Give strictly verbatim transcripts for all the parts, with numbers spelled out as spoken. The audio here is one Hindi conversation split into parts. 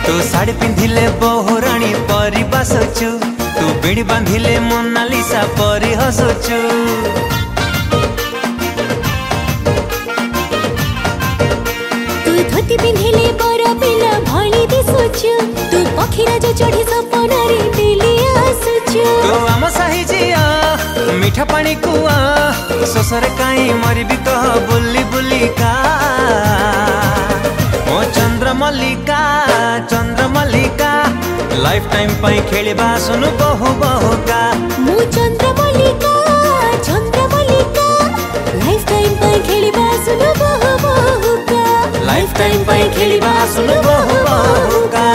तू साड़ी पिंधिले बहुराणी परी बासुचु, तू बिड़ी बांधिले मोनालिसा परी हसुचु। तू धोती पिंधिले बर पिला भली दिसुचु, तू पखीराज चढ़ी सपनारे डेली आसुचु। तू आम साही जिया मीठा पानी कुआ, शोषरे काई मरबी कह बुली बुली का। ओ चंद्रमल्लिका चंद्रमल्लिका लाइफ टाइम पाई खेलिबा सुनु बहु बहु का। मु चंद्रमल्लिका चंद्रमल्लिका लाइफ टाइम पाई खेलिबा सुनु बहु बहु का। लाइफ टाइम पाई खेलिबा सुनु बहु बहु का।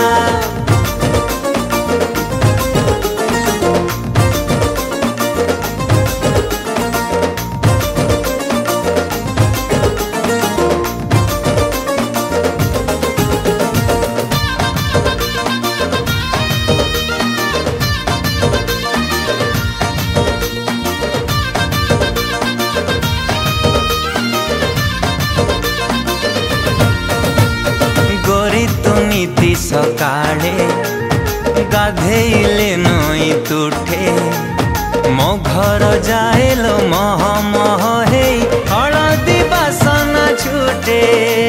नीति सकाळे गाधेइले नई तुठे, मो घर जाएलो मह मह हे हलदी बासना छुटे।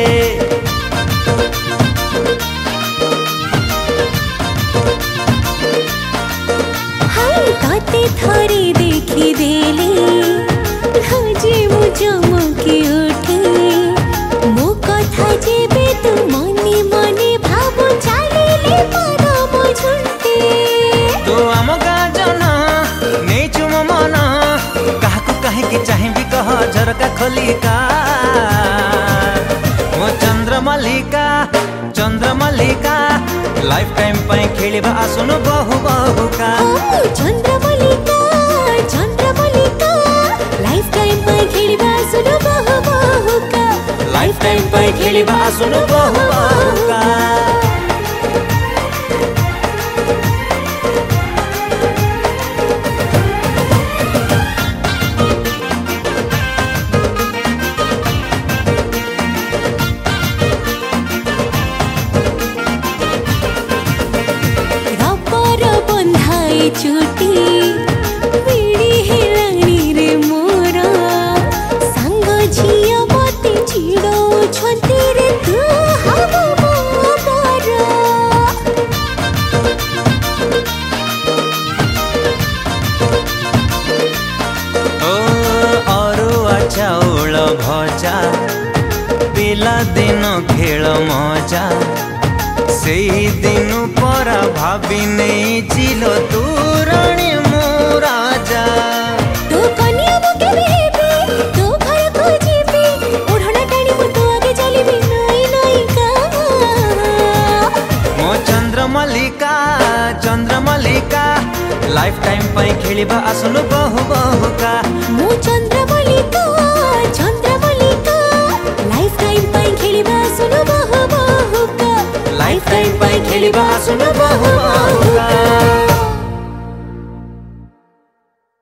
हाय ताते थरे देखी देले हजे मु चमकी उठे, मो कथा जेबे तू मने मने भाबो चालिले परम झुंटे। तू आम गाँ जन नहीं चुम मन, काहकु कहीं चाहिए कह झरका खोलिका। मो चंद्रमल्लिका चंद्रमल्लिका लाइफ टाइम पाई खेलिबा सुनु बहु बहु का। चंद्रमल्लिका चंद्रमल्लिका लाइफ टाइम पाई खेलिबा सुनु बहु बहु का। लाइफ टाइम पाई खेलिबा सुनु बहु बहु का। छुटी बिड़ी हेलानी रे मोरा, सांग झिया मते चिड़ो छंती रे तू हबो मोरा। ओ अरुआ चाउल भजा पिला दिन खेल मजा, से दिन परा भाभी नहीं चिलो तू रानी मो राजा। तू कन्या मु केबे हेबे तू घर को जीबे, ओढ़ना टाणी मु तो आगे चलीबे नई नई का। मो चंद्रमल्लिका चंद्रमल्लिका लाइफ टाइम पाई खेलिबा सुनु बहु बहु का। मु चंद्रमल्लिका चंद्रमल्लिका लाइफ टाइम पाई खेलिबा सुनु बहु बहु का। लाइफ टाइम पाई खेलिबा सुनु बहु बहु का।